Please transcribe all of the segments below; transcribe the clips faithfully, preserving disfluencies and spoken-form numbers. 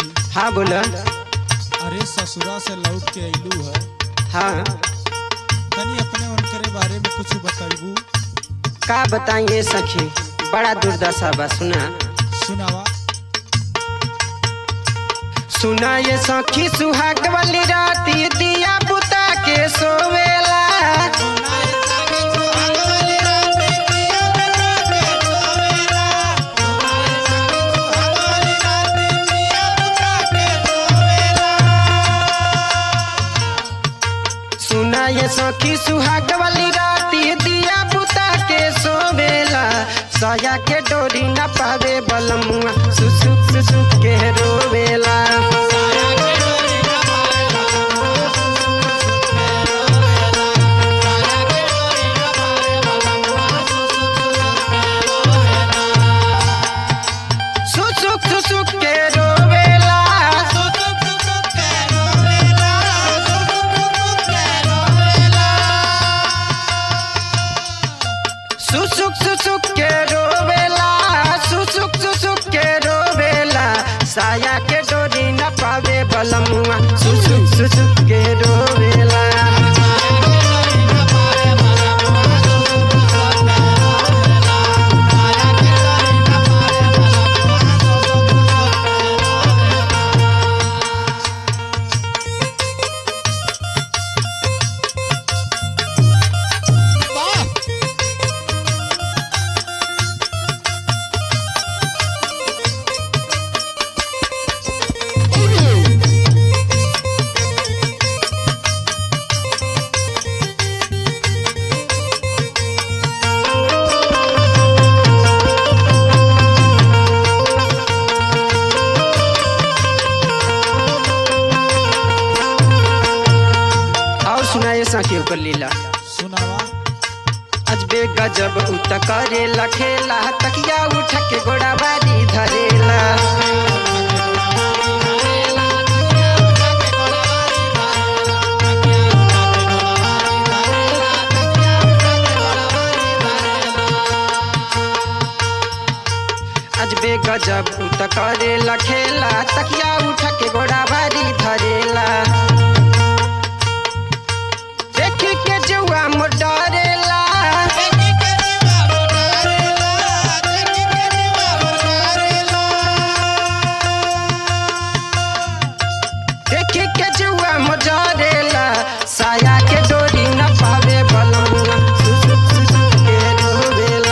हाँ बोला। अरे ससुरा से लौट के अइलू है। हाँ तनी अपने उनके बारे में कुछ बताइबू। का बताइए सखी, बड़ा दुर्दशा बा। सुना सुनावा। सुना ये सखी, सुहाग वाली राती दिया बुता के सोवेला। सुना ये सखी, सुहाग वाली राती दिया बुता के सोवेला। साया के डोरी न पावे बलमुआ, सुसुक सुसुक के रोवेला। सुसुक सुसुक के रोवेला। सुसुक सुसुक के रोवेला। सुसुक सुसुक के रोवेला। साया के डोरी न पावे बलमुआ, सुसुक सुसुक के रोवेला। सुनाए सखी ओकर लीला। सुनावा। अजबे गजब उत करेला खेला, तकिया उठ के गोड़ा बारी धरेला। अजबे गजब उत करेला खेला, तकिया उठ के गोड़ा बारी धरेला। देखी के जुआ मोर डरेला। देखी के जुआ मोर डरेला। साया के डोरी न पावे बलमुआ, सुसुक सुसुक के रोवेला।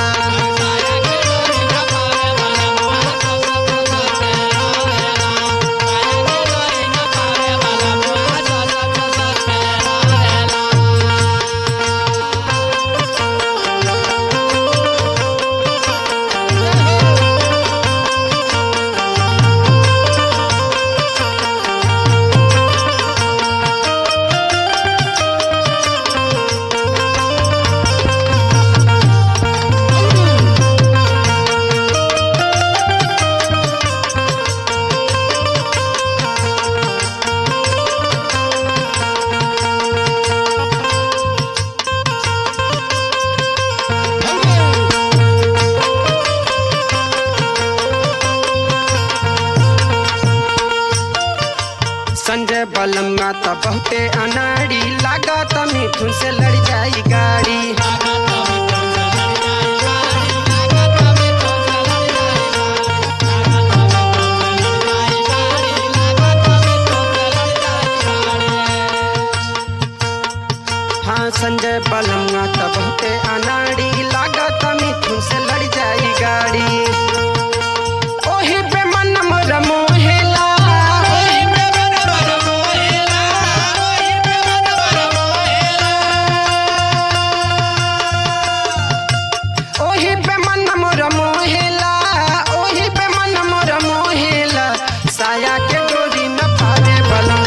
संजय बलम्मा त बहुते अनाड़ी, लागत मिथुन से लड़ जाई गाड़ी। हाँ संजय बलम्मा त बहुते अनाड़ी, लागत मिथुन से लड़ जाई गाड़ी। ओही पे मन मोर मोहेला। ओही पे मन मोर मोहेला। ओही पे मन मोर मोहेला। साया के डोरी न पावे बलम